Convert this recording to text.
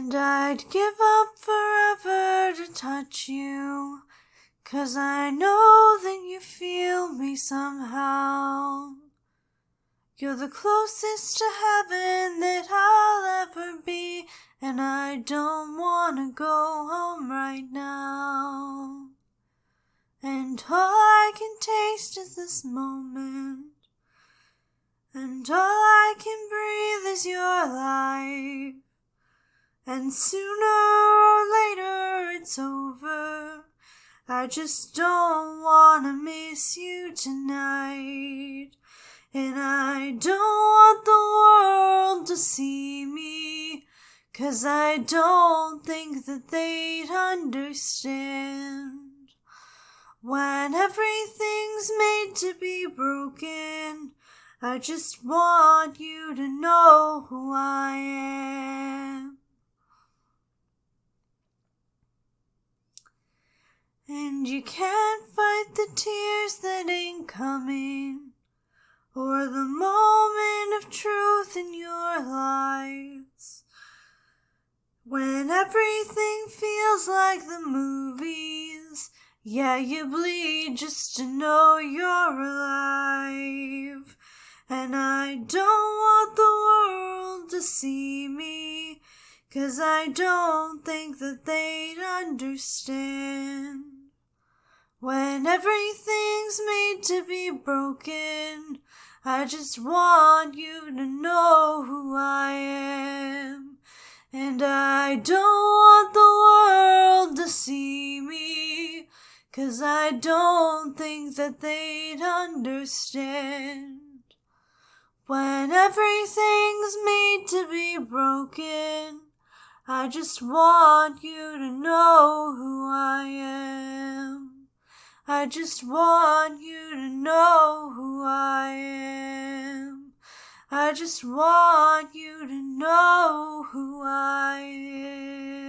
And I'd give up forever to touch you, 'cause I know that you feel me somehow. You're the closest to heaven that I'll ever be, and I don't wanna go home right now. And all I can taste is this moment, and all I can breathe is your life. And sooner or later it's over. I just don't wanna miss you tonight. And I don't want the world to see me, 'cause I don't think that they'd understand. When everything's made to be broken, I just want you to know who I am. And you can't fight the tears that ain't coming, or the moment of truth in your lives. When everything feels like the movies, yeah, you bleed just to know you're alive. And I don't want the world to see me, 'cause I don't think that they'd understand. When everything's made to be broken, I just want you to know who I am. And I don't want the world to see me, 'cause I don't think that they'd understand. When everything's made to be broken, I just want you to know who I am. I just want you to know who I am. I just want you to know who I am.